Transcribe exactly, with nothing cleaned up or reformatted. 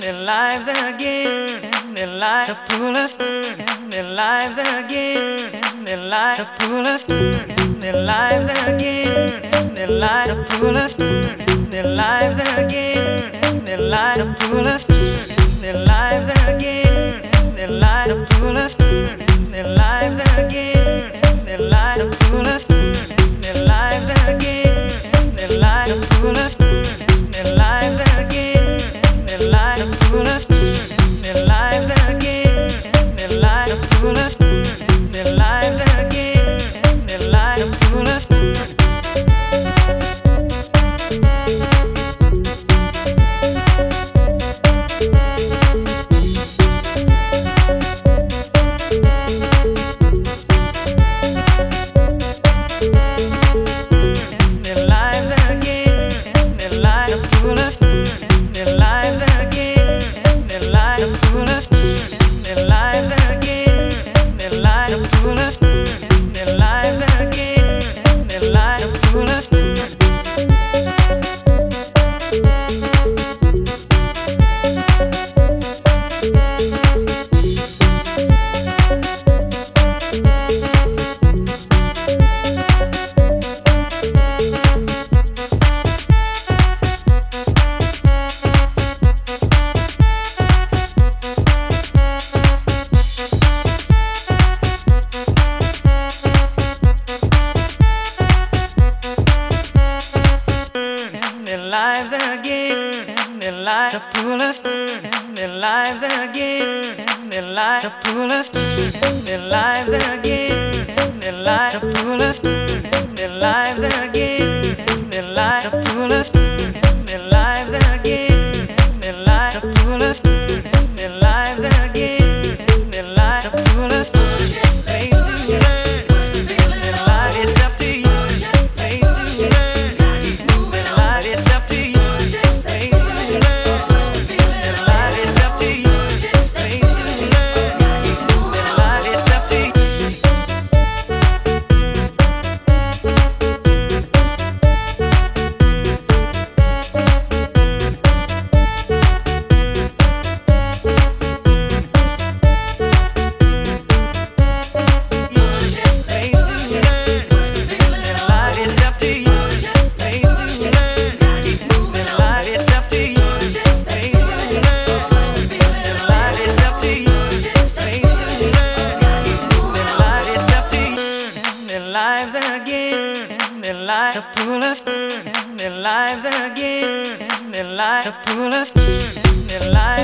their lives again, their lives to pull us, their lives again, their lives to pull us, their lives again, their lives to pull us, their lives again, their lives to pull us, their lives again, their lives to pull us, their lives again, their lives to pull us, their lives again, their lives to pull us, their lives again, their lives to pull us, their lives again, their lives to pull us, their lives again, their lives to pull us. Lives again, their lives to pull us, their lives again, their lives to pull us, their lives again, their lives to pull us, their lives again, their lives to pull us, their lives again, their lives to pull us, their lives again, their lives to pull us. Place to learn, their life it's up to you. Place to learn, keep moving on. It's up to you. Lives again, their lives to pull us, their lives again, their lives to pull us, their lives.